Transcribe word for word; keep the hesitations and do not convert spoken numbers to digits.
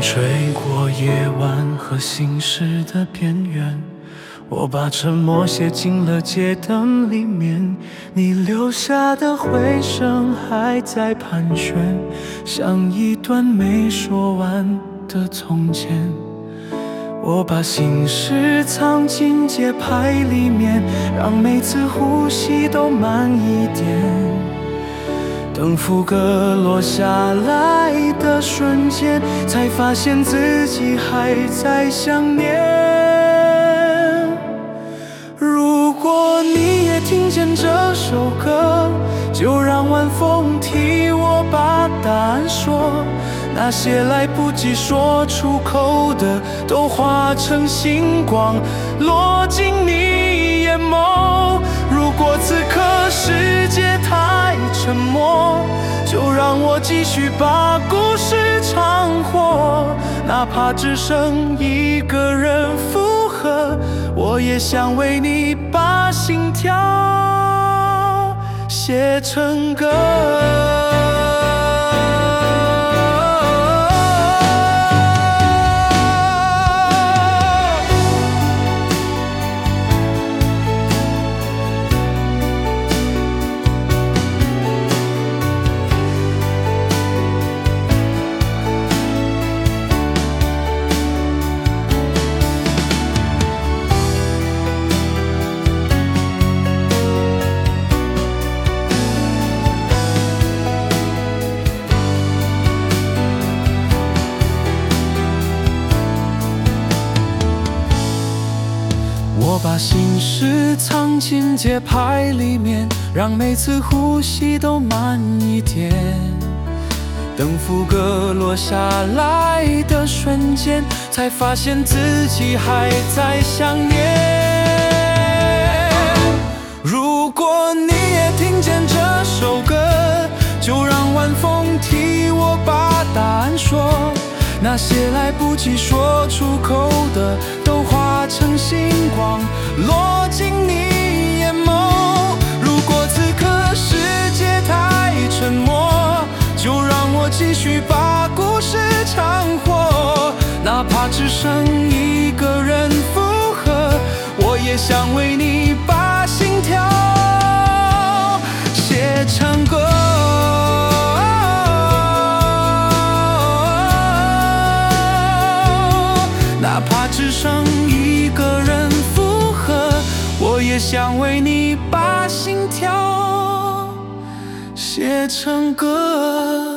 吹过夜晚和心事的边缘，我把沉默写进了街灯里面，你留下的回声还在盘旋，像一段没说完的从前。我把心事藏进节拍里面，让每次呼吸都慢一点，等副歌落下来的瞬间，才发现自己还在想念。如果你也听见这首歌，就让晚风替我把答案说，那些来不及说出口的，都化成星光落进你眼眸。如果此刻世界太沉默，就让我继续把故事唱活，哪怕只剩一个人附和，我也想为你把心跳写成歌。我把心事藏进节拍里面，让每次呼吸都慢一点，等副歌落下来的瞬间，才发现自己还在想念。如果你也听见这首歌，就让晚风替我把答案说，那些来不及说出口的，都化成星光落进你眼眸。如果此刻世界太沉默，就让我继续把故事唱活，哪怕只剩一个人附和，我也想为你把心跳写成歌。哪怕只剩一个人附和，我也想为你把心跳写成歌。